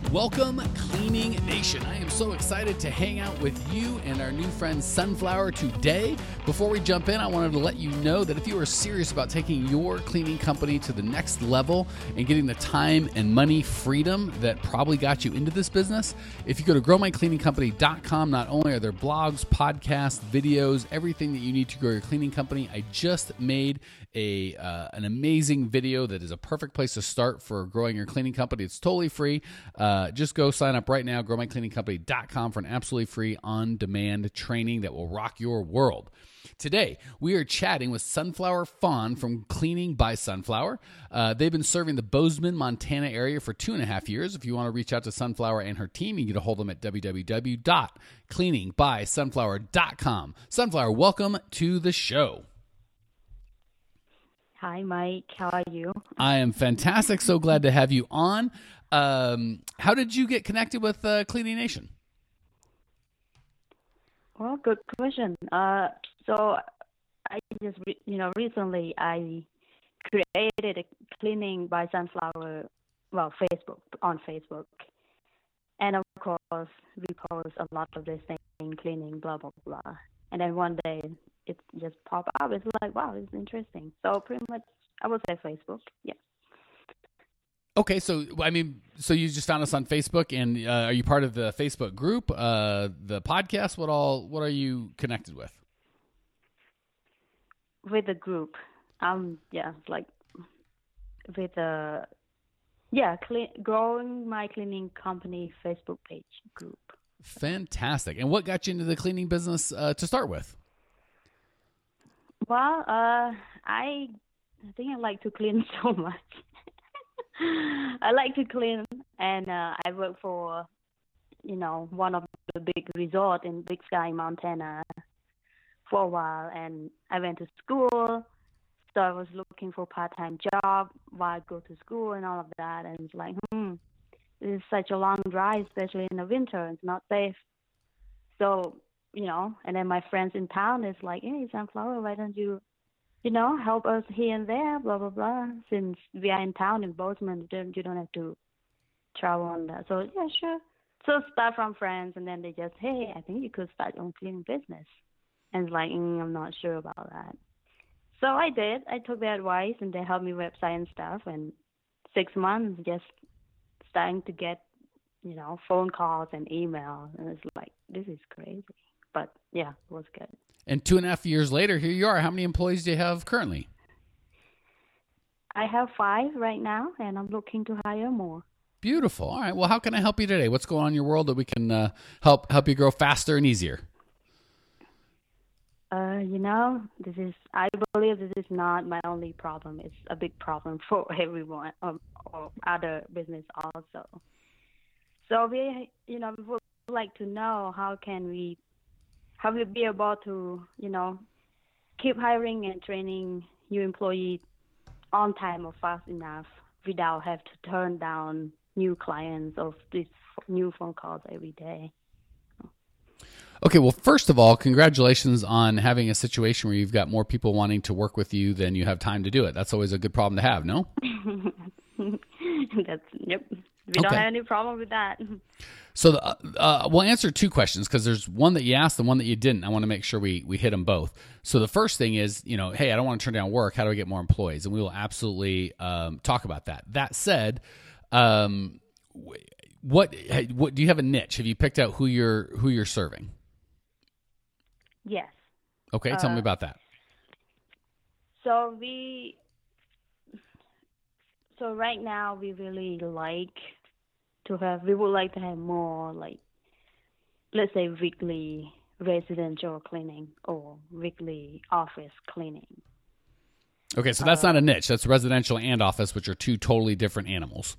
Welcome, Cleaning Nation. I am so excited to hang out with you and our new friend Sunflower today. Before we jump in, I wanted to let you know that if you are serious about taking your cleaning company to the next level and getting the time and money freedom that probably got you into this business, if you go to growmycleaningcompany.com, not only are there blogs, podcasts, videos, everything that you need to grow your cleaning company. I just made an amazing video that is a perfect place to start for growing your cleaning company. It's totally free. Just go sign up right now, growmycleaningcompany.com, for an absolutely free on-demand training that will rock your world. Today, we are chatting with Sunflower Fawn from Cleaning by Sunflower. They've been serving the Bozeman, Montana area for 2.5 years. If you want to reach out to Sunflower and her team, you can get a hold of them at www.cleaningbysunflower.com. Sunflower, welcome to the show. Hi, Mike. How are you? I am fantastic. So glad to have you on. How did you get connected with Cleaning Nation? Well, good question. So I just, recently I created a Cleaning by Sunflower, on Facebook. And of course, we post a lot of this thing, cleaning, blah, blah, blah. And then one day it just popped up. It's like, wow, it's interesting. So pretty much, I would say Facebook, yeah. Okay, so you just found us on Facebook, and are you part of the Facebook group, the podcast? What are you connected with? With the group, growing my cleaning company Facebook page group. Fantastic. And what got you into the cleaning business to start with? Well, I think I like to clean so much. I like to clean, and I work for, one of the big resorts in Big Sky, Montana for a while, and I went to school, so I was looking for a part-time job while I go to school and all of that, and it's like, this is such a long drive, especially in the winter. It's not safe. So, and then my friends in town is like, hey, Sunflower, why don't you help us here and there, blah, blah, blah. Since we are in town in Bozeman, you don't have to travel on that. So, yeah, sure. So start from friends, and then they just, hey, I think you could start your own cleaning business. And it's like, I'm not sure about that. So I did. I took their advice, and they helped me website and stuff. And 6 months, just starting to get, phone calls and emails. And it's like, this is crazy. But, yeah, it was good. And 2.5 years later, here you are. How many employees do you have currently? I have 5 right now, and I'm looking to hire more. Beautiful. All right. Well, how can I help you today? What's going on in your world that we can help you grow faster and easier? I believe this is not my only problem. It's a big problem for everyone or other business also. So we would like to know how we be able to, keep hiring and training new employees on time or fast enough without have to turn down new clients of these new phone calls every day. Okay, well, first of all, congratulations on having a situation where you've got more people wanting to work with you than you have time to do it. That's always a good problem to have, no? Yep. We don't have any problem with that. So we'll answer 2 questions because there's one that you asked and one that you didn't. I want to make sure we hit them both. So the first thing is, hey, I don't want to turn down work. How do I get more employees? And we will absolutely talk about that. That said, what do you have a niche? Have you picked out who you're serving? Yes. Okay, tell me about that. So right now we really we would like to have more, like, let's say weekly residential cleaning or weekly office cleaning. Okay, so that's not a niche. That's residential and office, which are 2 totally different animals.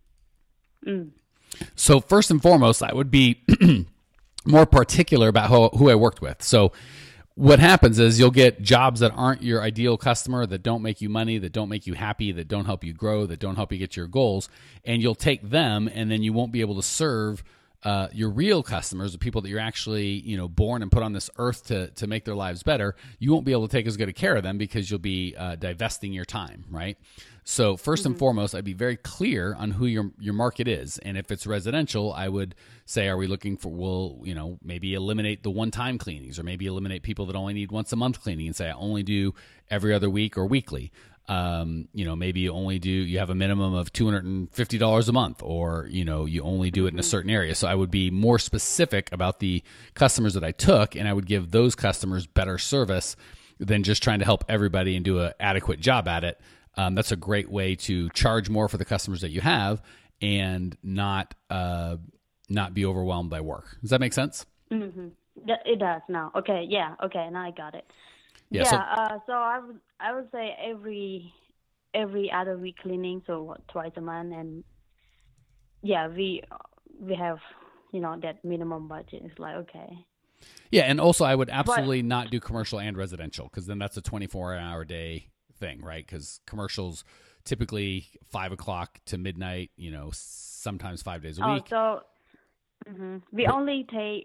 So first and foremost, I would be more particular about who I worked with. So what happens is you'll get jobs that aren't your ideal customer, that don't make you money, that don't make you happy, that don't help you grow, that don't help you get your goals, and you'll take them, and then you won't be able to serve your real customers, the people that you're actually, born and put on this earth to make their lives better. You won't be able to take as good a care of them because you'll be divesting your time, right? So first and foremost, I'd be very clear on who your market is. And if it's residential, I would say, are we looking for, maybe eliminate the one-time cleanings, or maybe eliminate people that only need once a month cleaning and say, I only do every other week or weekly. Maybe you have a minimum of $250 a month, or, you only do it in a certain area. So I would be more specific about the customers that I took, and I would give those customers better service than just trying to help everybody and do an adequate job at it. That's a great way to charge more for the customers that you have and not be overwhelmed by work. Does that make sense? Mm-hmm. It does now. Okay. Yeah. Okay. Now I got it. Yeah. So I would say every other week cleaning, so twice a month, and yeah, we have that minimum budget. It's like, okay. Yeah, and also I would absolutely not do commercial and residential, because then that's a 24-hour day thing, right? Because commercials typically 5 o'clock to midnight, sometimes 5 days a week. So we only take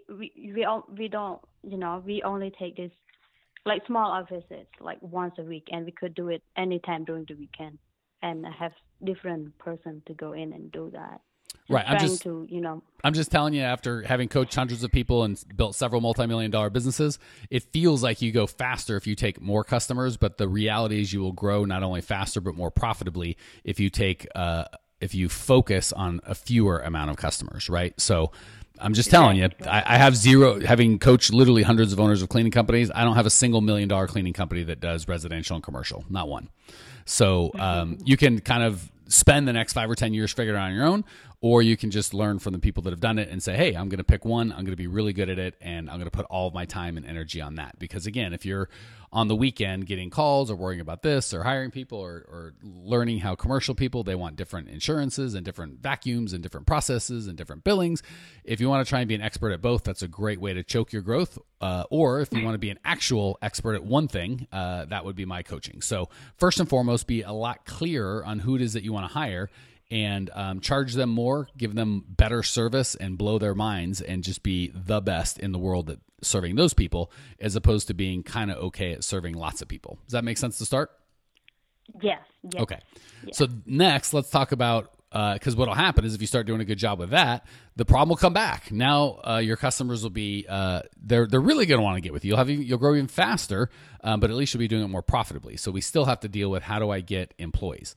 we only take this like small offices like once a week, and we could do it anytime during the weekend, and have different person to go in and do that. Right. I'm just telling you, after having coached hundreds of people and built several multi-million-dollar businesses, it feels like you go faster if you take more customers, but the reality is you will grow not only faster but more profitably if you focus on a fewer amount of customers, right? So I'm just telling you, I have zero, having coached literally hundreds of owners of cleaning companies, I don't have a single $1 million cleaning company that does residential and commercial, not one. So you can kind of spend the next 5 or 10 years figuring it out on your own, or you can just learn from the people that have done it and say, hey, I'm going to pick one, I'm going to be really good at it, and I'm going to put all of my time and energy on that. Because again, if you're on the weekend getting calls or worrying about this or hiring people or learning how commercial people, they want different insurances and different vacuums and different processes and different billings. If you want to try and be an expert at both, that's a great way to choke your growth. Or if you want to be an actual expert at one thing, that would be my coaching. So first and foremost, be a lot clearer on who it is that you want to hire, and charge them more, give them better service, and blow their minds, and just be the best in the world at serving those people, as opposed to being kind of okay at serving lots of people. Does that make sense to start? Yes. Okay. Yes. So next, let's talk about, because what will happen is if you start doing a good job with that, the problem will come back. Now your customers will be, they're really going to want to get with you. You'll grow even faster, but at least you'll be doing it more profitably. So we still have to deal with, how do I get employees?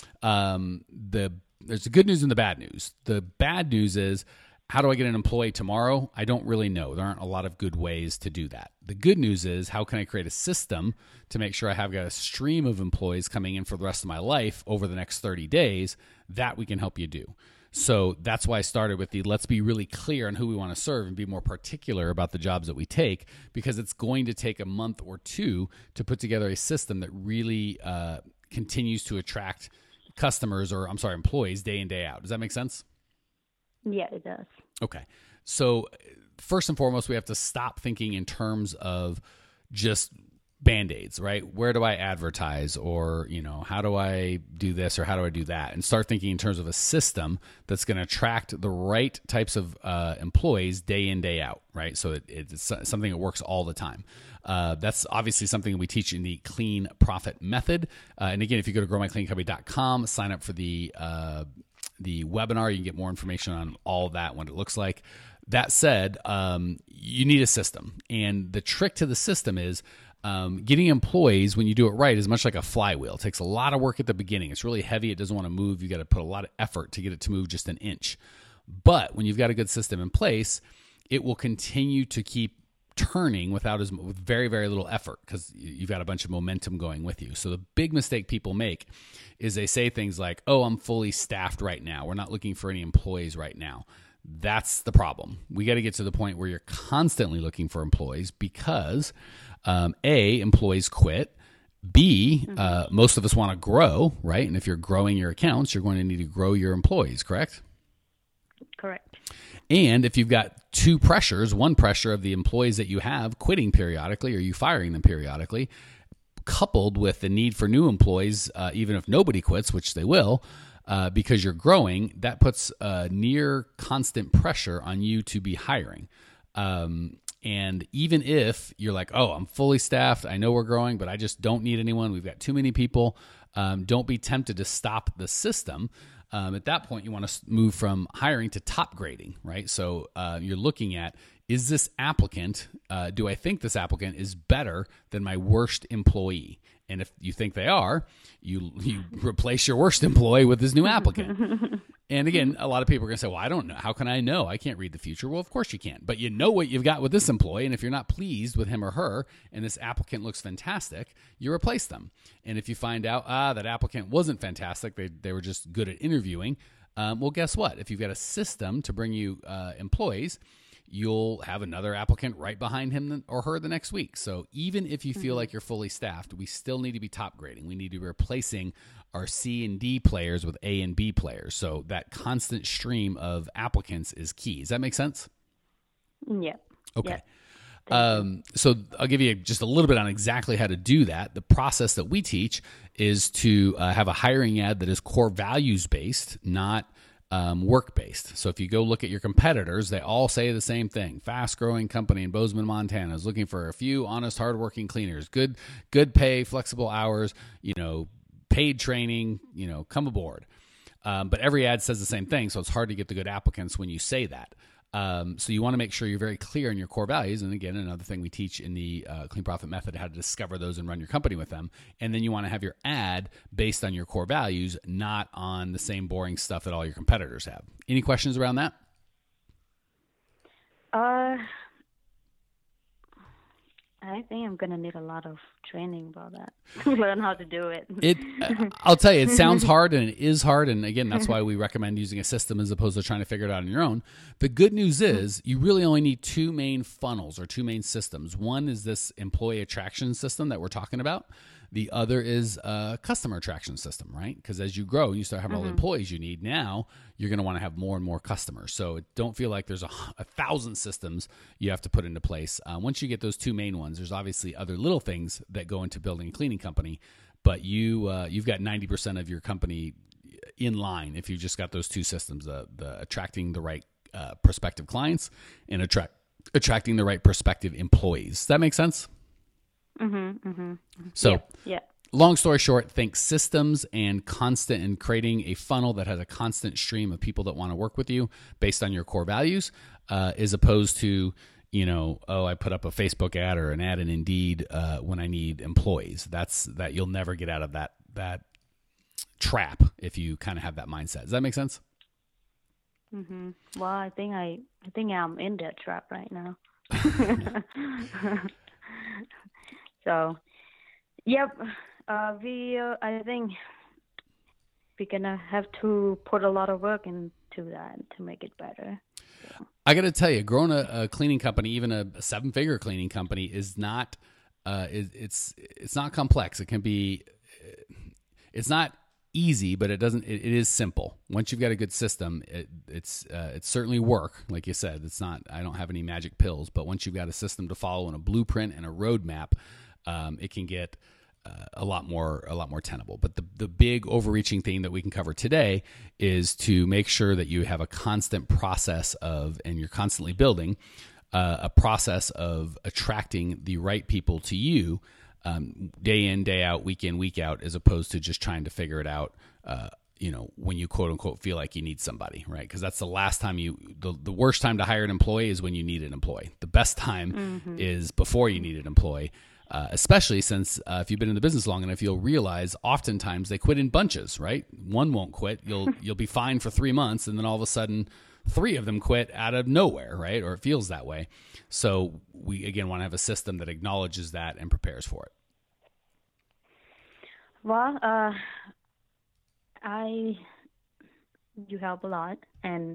There's the good news and the bad news. The bad news is, how do I get an employee tomorrow? I don't really know. There aren't a lot of good ways to do that. The good news is, how can I create a system to make sure I have got a stream of employees coming in for the rest of my life over the next 30 days that we can help you do. So that's why I started with let's be really clear on who we want to serve and be more particular about the jobs that we take, because it's going to take a month or two to put together a system that really continues to attract employees day in, day out. Does that make sense? Yeah, it does. Okay. So first and foremost, we have to stop thinking in terms of just Band-Aids, right? Where do I advertise, or, how do I do this, or how do I do that? And start thinking in terms of a system that's going to attract the right types of employees day in, day out, right? So it's something that works all the time. That's obviously something that we teach in the Clean Profit Method. And again, if you go to growmycleaningcompany.com, sign up for the webinar, you can get more information on all of that, what it looks like. That said, you need a system. And the trick to the system is, getting employees, when you do it right, is much like a flywheel. It takes a lot of work at the beginning. It's really heavy. It doesn't want to move. You got to put a lot of effort to get it to move just an inch. But when you've got a good system in place, it will continue to keep turning with very, very little effort, because you've got a bunch of momentum going with you. So the big mistake people make is they say things like, oh, I'm fully staffed right now. We're not looking for any employees right now. That's the problem. We got to get to the point where you're constantly looking for employees, because A, employees quit. B, most of us want to grow, right? And if you're growing your accounts, you're going to need to grow your employees, correct? Correct. And if you've got two pressures, one pressure of the employees that you have quitting periodically, or you firing them periodically, coupled with the need for new employees, even if nobody quits, which they will, because you're growing, that puts near constant pressure on you to be hiring. And even if you're like, oh, I'm fully staffed, I know we're growing, but I just don't need anyone, we've got too many people, don't be tempted to stop the system. At that point, you want to move from hiring to top grading, right? So you're looking at, is this applicant, do I think this applicant is better than my worst employee? And if you think they are, you replace your worst employee with this new applicant. And again, a lot of people are going to say, well, I don't know. How can I know? I can't read the future. Well, of course you can't. But you know what you've got with this employee. And if you're not pleased with him or her and this applicant looks fantastic, you replace them. And if you find out, that applicant wasn't fantastic, they were just good at interviewing, well, guess what? If you've got a system to bring you employees, you'll have another applicant right behind him or her the next week. So even if you feel like you're fully staffed, we still need to be top grading. We need to be replacing our C and D players with A and B players. So that constant stream of applicants is key. Does that make sense? Yeah. Okay. Yeah. So I'll give you just a little bit on exactly how to do that. The process that we teach is to have a hiring ad that is core values based, not work-based. So if you go look at your competitors, they all say the same thing. Fast-growing company in Bozeman, Montana is looking for a few honest, hardworking cleaners. Good pay, flexible hours, paid training, come aboard. But every ad says the same thing, so it's hard to get the good applicants when you say that. So you want to make sure you're very clear in your core values. And again, another thing we teach in the Clean Profit Method, how to discover those and run your company with them. And then you want to have your ad based on your core values, not on the same boring stuff that all your competitors have. Any questions around that? I think I'm going to need a lot of training about that to learn how to do it. I'll tell you, it sounds hard and it is hard. And again, that's why we recommend using a system as opposed to trying to figure it out on your own. The good news is you really only need two main funnels or two main systems. One is this employee attraction system that we're talking about. The other is a customer attraction system, right? Because as you grow, you start having all the employees you need. Now you're going to want to have more and more customers. So don't feel like there's 1,000 systems you have to put into place. Once you get those two main ones, there's obviously other little things that go into building a cleaning company, but you've got 90% of your company in line if you just got those two systems, the attracting the right prospective clients and attracting the right prospective employees. Does that make sense? So, long story short, think systems and constant and creating a funnel that has a constant stream of people that want to work with you based on your core values, as opposed to, I put up a Facebook ad or an ad in Indeed when I need employees. That you'll never get out of that trap if you kind of have that mindset. Does that make sense? Well, I think I'm in that trap right now. So, yep, I think we're going to have to put a lot of work into that to make it better. So. I got to tell you, growing a cleaning company, even a 7-figure cleaning company, is not, it's not complex. It can be, it's not easy, but it is simple. Once you've got a good system, it's certainly work. Like you said, I don't have any magic pills, but once you've got a system to follow and a blueprint and a roadmap, it can get a lot more tenable. But the big overreaching thing that we can cover today is to make sure that you have a constant process and you're constantly building a process of attracting the right people to you, day in, day out, week in, week out, as opposed to just trying to figure it out, when you quote unquote feel like you need somebody, right? Because that's the last time the worst time to hire an employee is when you need an employee. The best time is before you need an employee. Especially since if you've been in the business long enough, you'll realize oftentimes they quit in bunches, right? One won't quit. You'll be fine for 3 months, and then all of a sudden 3 of them quit out of nowhere, right? Or it feels that way. So we, again, want to have a system that acknowledges that and prepares for it. Well, you help a lot, and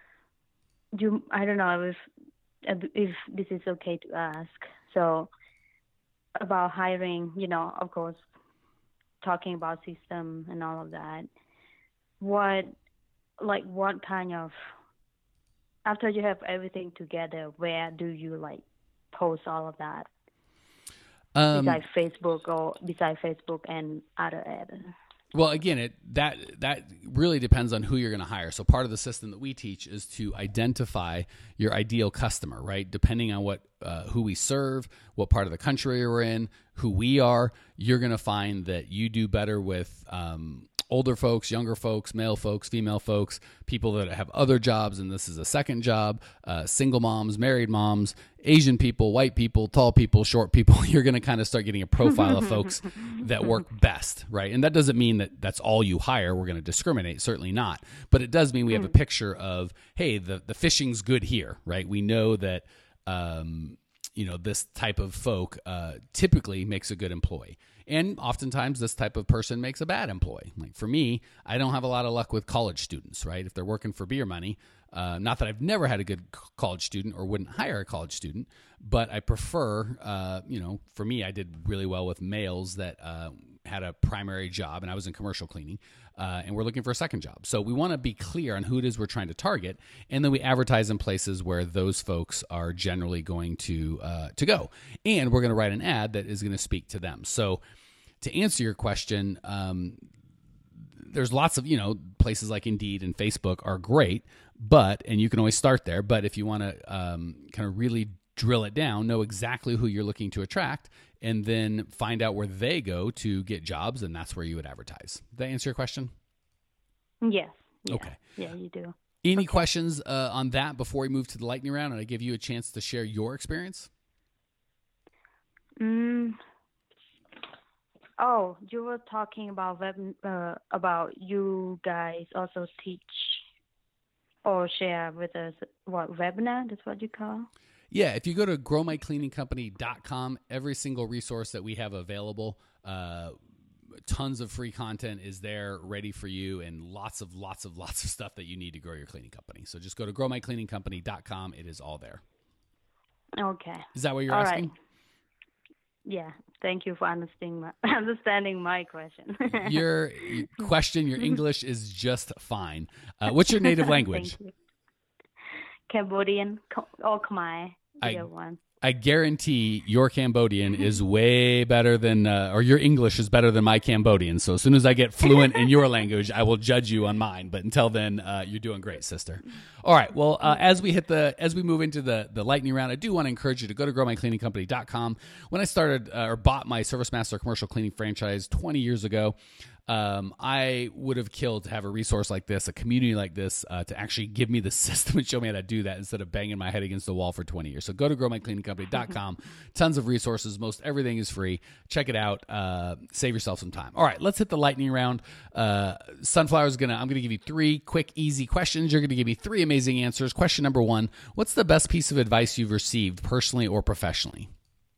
I don't know if this is okay to ask. So, about hiring, of course, talking about system and all of that. What kind of, after you have everything together, where do you post all of that? Besides Facebook and other ads? Well, again, that really depends on who you're going to hire. So part of the system that we teach is to identify your ideal customer, right? Depending on what who we serve, what part of the country we're in, who we are, you're going to find that you do better with older folks, younger folks, male folks, female folks, people that have other jobs and this is a second job, single moms, married moms, Asian people, white people, tall people, short people. You're going to kind of start getting a profile of folks that work best, right? And that doesn't mean that that's all you hire. We're going to discriminate, certainly not. But it does mean we have a picture of, hey, the fishing's good here, right? We know that this type of folk typically makes a good employee. And oftentimes this type of person makes a bad employee. Like for me, I don't have a lot of luck with college students, right? If they're working for beer money, not that I've never had a good college student or wouldn't hire a college student, but I prefer, for me, I did really well with males that had a primary job, and I was in commercial cleaning, and we're looking for a second job. So we want to be clear on who it is we're trying to target, and then we advertise in places where those folks are generally going to go. And we're going to write an ad that is going to speak to them. So to answer your question, there's lots of, places like Indeed and Facebook are great, and you can always start there. But if you want to kind of really drill it down, know exactly who you're looking to attract, and then find out where they go to get jobs, and that's where you would advertise. Did that answer your question? Yes. Yeah. Okay. Yeah, you do. Any questions on that before we move to the lightning round and I give you a chance to share your experience? Oh, you were talking about about you guys also teach or share with us what webinar? That's what you call? Yeah, if you go to growmycleaningcompany.com, every single resource that we have available, tons of free content is there ready for you, and lots of stuff that you need to grow your cleaning company. So just go to growmycleaningcompany.com. It is all there. Okay. Is that what you're all asking? Right. Yeah. Thank you for understanding my question. Your question, your English is just fine. What's your native language? Thank you. Cambodian or Khmer, either one. I guarantee your Cambodian is way better than, or your English is better than my Cambodian. So as soon as I get fluent in your language, I will judge you on mine. But until then, you're doing great, sister. All right. Well, as we move into the lightning round, I do want to encourage you to go to growmycleaningcompany.com. When I started or bought my ServiceMaster commercial cleaning franchise 20 years ago, I would have killed to have a resource like this, a community like this, to actually give me the system and show me how to do that instead of banging my head against the wall for 20 years. So go to growmycleaningcompany.com. Tons of resources. Most everything is free. Check it out. Save yourself some time. All right, let's hit the lightning round. Sunflower's I'm going to give you 3 quick, easy questions. You're going to give me 3 amazing answers. Question number 1, what's the best piece of advice you've received personally or professionally?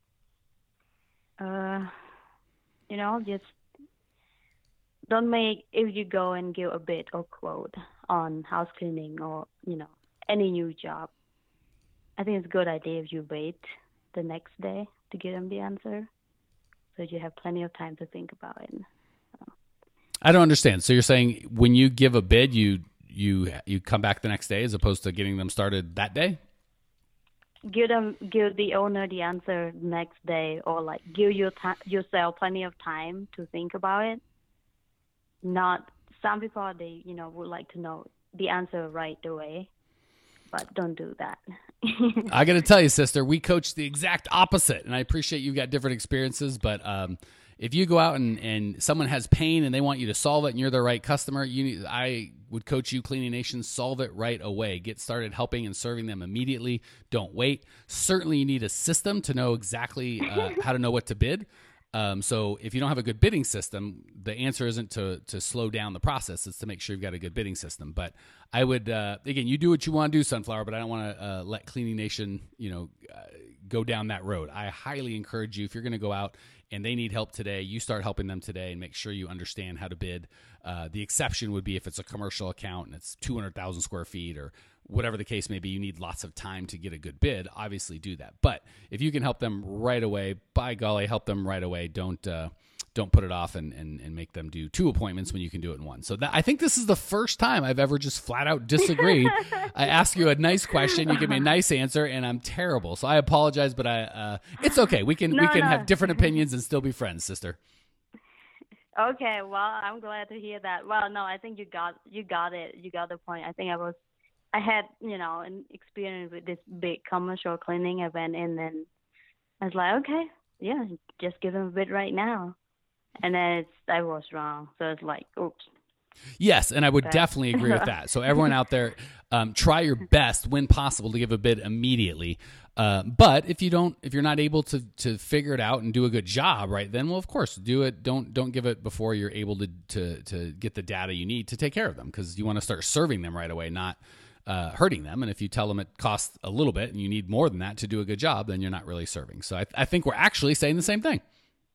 Just don't make, if you go and give a bid or quote on house cleaning or, any new job, I think it's a good idea if you wait the next day to give them the answer so you have plenty of time to think about it. I don't understand. So you're saying when you give a bid, you come back the next day as opposed to getting them started that day? Give the owner the answer next day, or give yourself plenty of time to think about it. Not some people, they would like to know the answer right away, but don't do that. I got to tell you, sister, we coach the exact opposite, and I appreciate you've got different experiences, but if you go out and someone has pain and they want you to solve it and you're the right customer, I would coach you, Cleaning Nation, solve it right away. Get started helping and serving them immediately. Don't wait. Certainly you need a system to know exactly how to know what to bid. So if you don't have a good bidding system, the answer isn't to slow down the process. It's to make sure you've got a good bidding system. But I would, again, you do what you want to do, Sunflower, but I don't want to let Cleaning Nation, go down that road. I highly encourage you, if you're going to go out and they need help today, you start helping them today and make sure you understand how to bid. The exception would be if it's a commercial account and it's 200,000 square feet or whatever the case may be, you need lots of time to get a good bid. Obviously do that. But if you can help them right away, by golly, help them right away. Don't put it off and make them do 2 appointments when you can do it in 1. So I think this is the first time I've ever just flat out disagreed. I ask you a nice question, you give me a nice answer, and I'm terrible. So I apologize, but it's okay. We can have different opinions and still be friends, sister. Okay, well, I'm glad to hear that. Well, no, I think you got it. You got the point. I think I was I had, an experience with this big commercial cleaning event, and then I was like, okay, yeah, just give him a bid right now. And then I was wrong. So it's like, oops. Yes, and I would definitely agree with that. So everyone out there, try your best when possible to give a bid immediately. But if you're not able to figure it out and do a good job, right, then, well, of course, do it. Don't give it before you're able to get the data you need to take care of them, because you want to start serving them right away, not hurting them. And if you tell them it costs a little bit and you need more than that to do a good job, then you're not really serving. So I think we're actually saying the same thing.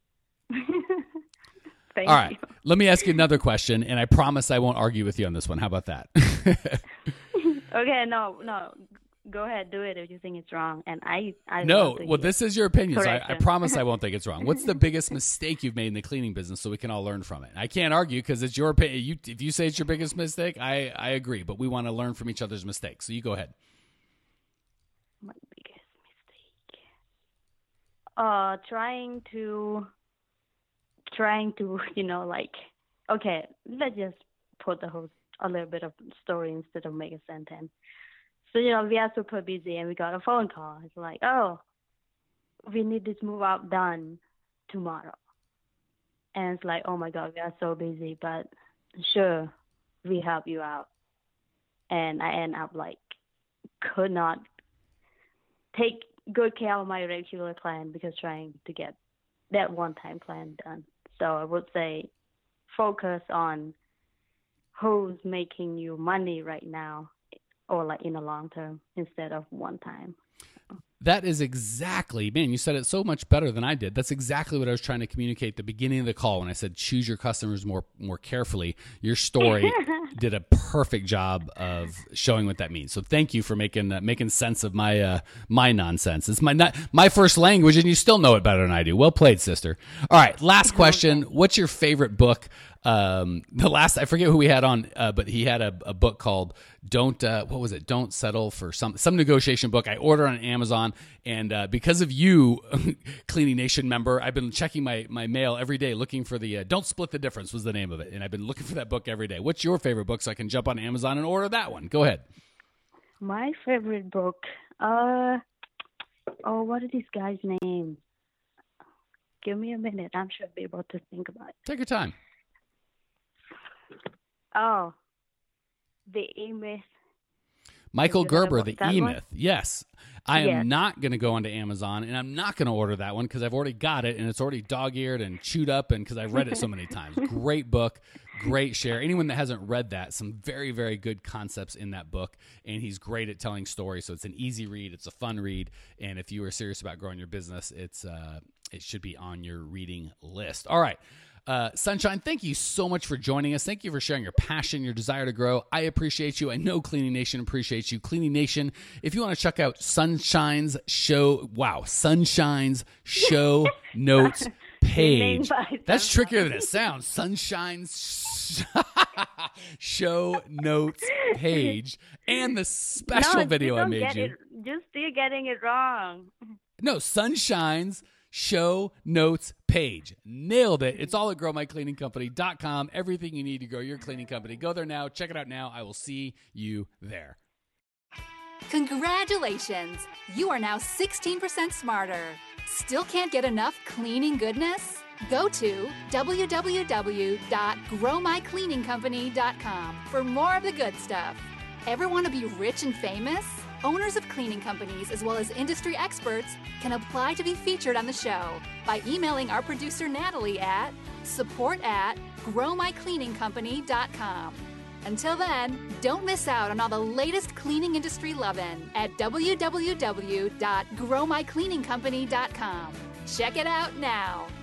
Thank All right. you. Let me ask you another question, and I promise I won't argue with you on this one. How about that? Okay, no. Go ahead, do it if you think it's wrong. And I No, well, this is your opinion, so I correction. promise I won't think it's wrong. What's the biggest mistake you've made in the cleaning business so we can all learn from it? I can't argue because it's your opinion. If you say it's your biggest mistake, I agree, but we want to learn from each other's mistakes. So you go ahead. My biggest mistake. Trying to, okay, let's just put a little bit of story instead of make a sentence. So, we are super busy and we got a phone call. It's like, oh, we need this move out done tomorrow. And it's like, oh my God, we are so busy, but sure, we help you out. And I end up could not take good care of my regular client because trying to get that one-time client done. So I would say focus on who's making you money right now or in the long term instead of one time. That is exactly, man, you said it so much better than I did. That's exactly what I was trying to communicate at the beginning of the call when I said choose your customers more carefully. Your story did a perfect job of showing what that means. So thank you for making sense of my nonsense. It's my first language, and you still know it better than I do. Well played, sister. All right, last question. What's your favorite book? I forget who we had on, but he had a book called Don't Settle for some negotiation book. I ordered on Amazon, and because of you, Cleaning Nation member, I've been checking my mail every day looking for the Don't Split the Difference was the name of it, and I've been looking for that book every day. What's your favorite book so I can jump on Amazon and order that one? Go ahead. My favorite book, what is this guy's name? Give me a minute. I'm sure I'll be able to think about it. Take your time. Oh, the E-Myth. Michael Gerber, the that E-Myth. one? Yes. I am Yes. not going to go onto Amazon, and I'm not going to order that one because I've already got it, and it's already dog-eared and chewed up, and because I've read it so many times. Great book, great share. Anyone that hasn't read that, some very, very good concepts in that book, and he's great at telling stories, so it's an easy read. It's a fun read, and if you are serious about growing your business, it should be on your reading list. All right. Sunshine, thank you so much for joining us. Thank you for sharing your passion, your desire to grow. I appreciate you. I know Cleaning Nation appreciates you. Cleaning Nation, if you want to check out Sunshine's show notes page. That's trickier than it sounds. Sunshine's show notes page and the special video I made you. You're still getting it wrong. No, Sunshine's show notes page. Nailed it. It's all at growmycleaningcompany.com. Everything you need to grow your cleaning company. Go there now. Check it out now. I will see you there. Congratulations! You are now 16% smarter. Still can't get enough cleaning goodness? Go to www.growmycleaningcompany.com for more of the good stuff. Ever want to be rich and famous? Owners of cleaning companies, as well as industry experts, can apply to be featured on the show by emailing our producer Natalie at support@growmycleaningcompany.com. Until then, don't miss out on all the latest cleaning industry lovin' at www.growmycleaningcompany.com. Check it out now.